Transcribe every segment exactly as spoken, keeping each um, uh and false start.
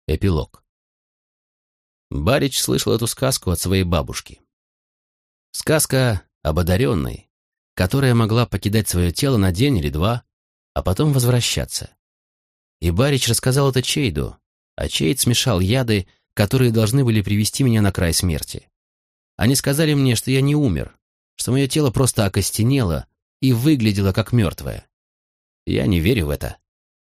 Эпилог. Барич слышал эту сказку от своей бабушки. Сказка об одаренной, которая могла покидать свое тело на день или два, а потом возвращаться. И Барич рассказал это Чейду, а Чейд смешал яды, которые должны были привести меня на край смерти. Они сказали мне, что я не умер, что мое тело просто окостенело и выглядело как мертвое. Я не верю в это.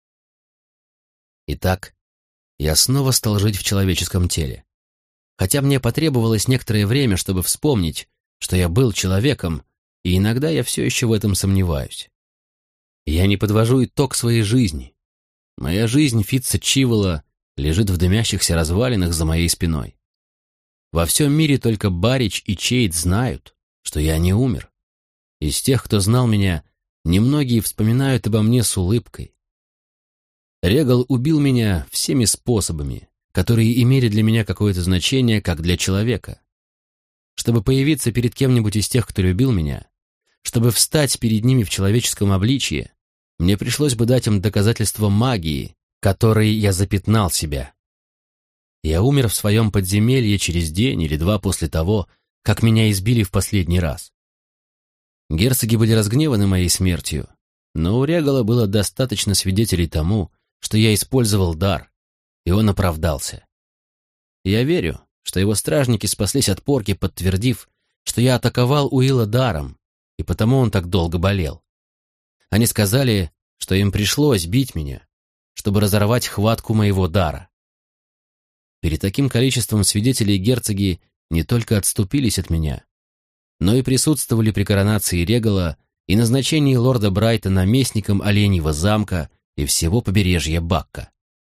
Итак, я снова стал жить в человеческом теле. Хотя мне потребовалось некоторое время, чтобы вспомнить, что я был человеком, и иногда я все еще в этом сомневаюсь. Я не подвожу итог своей жизни. Моя жизнь Фитца Чивола лежит в дымящихся развалинах за моей спиной. Во всем мире только Барич и Чейд знают, что я не умер. Из тех, кто знал меня, немногие вспоминают обо мне с улыбкой. Регал убил меня всеми способами, которые имели для меня какое-то значение, как для человека. Чтобы появиться перед кем-нибудь из тех, кто любил меня, чтобы встать перед ними в человеческом обличье, мне пришлось бы дать им доказательство магии, которой я запятнал себя. Я умер в своем подземелье через день или два после того, как меня избили в последний раз. Герцоги были разгневаны моей смертью, но у Регала было достаточно свидетелей тому, что я использовал дар, и он оправдался. Я верю, что его стражники спаслись от порки, подтвердив, что я атаковал Уилла даром, и потому он так долго болел. Они сказали, что им пришлось бить меня, чтобы разорвать хватку моего дара. Перед таким количеством свидетелей герцоги не только отступились от меня, но и присутствовали при коронации Регала и назначении лорда Брайта наместником Оленьего замка и всего побережья Бакка.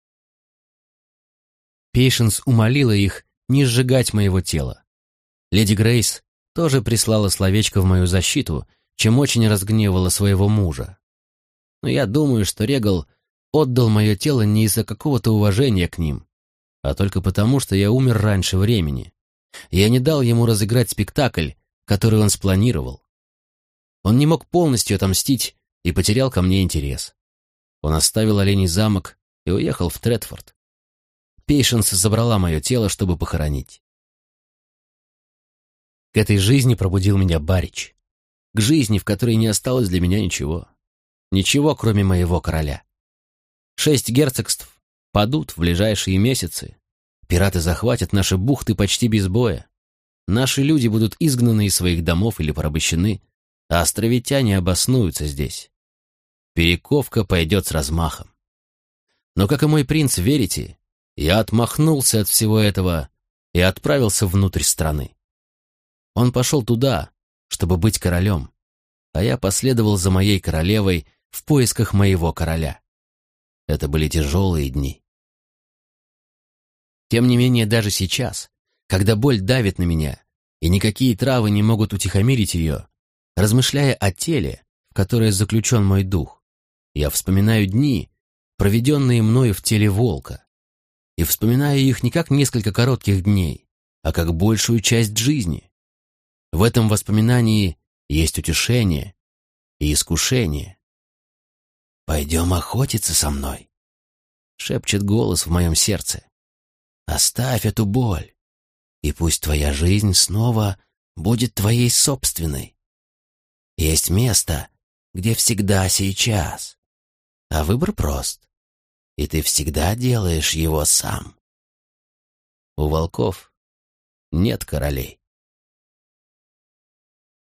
Пейшенс умолила их не сжигать моего тела. Леди Грейс тоже прислала словечко в мою защиту, чем очень разгневала своего мужа. Но я думаю, что Регал отдал мое тело не из-за какого-то уважения к ним, а только потому, что я умер раньше времени. Я не дал ему разыграть спектакль, который он спланировал. Он не мог полностью отомстить и потерял ко мне интерес. Он оставил Оленей замок и уехал в Тредфорд. Пейшенс забрала мое тело, чтобы похоронить. К этой жизни пробудил меня Барич. К жизни, в которой не осталось для меня ничего. Ничего, кроме моего короля. Шесть герцогств падут в ближайшие месяцы. Пираты захватят наши бухты почти без боя. Наши люди будут изгнаны из своих домов или порабощены, а островитяне обоснуются здесь. Перековка пойдет с размахом. Но, как и мой принц Верити, я отмахнулся от всего этого и отправился внутрь страны. Он пошел туда, чтобы быть королем, а я последовал за моей королевой в поисках моего короля. Это были тяжелые дни. Тем не менее, даже сейчас, когда боль давит на меня, и никакие травы не могут утихомирить ее, размышляя о теле, в которое заключен мой дух, я вспоминаю дни, проведенные мною в теле волка, и вспоминаю их не как несколько коротких дней, а как большую часть жизни. В этом воспоминании есть утешение и искушение. «Пойдем охотиться со мной», — шепчет голос в моем сердце. «Оставь эту боль, и пусть твоя жизнь снова будет твоей собственной. Есть место, где всегда сейчас, а выбор прост, и ты всегда делаешь его сам». У волков нет королей.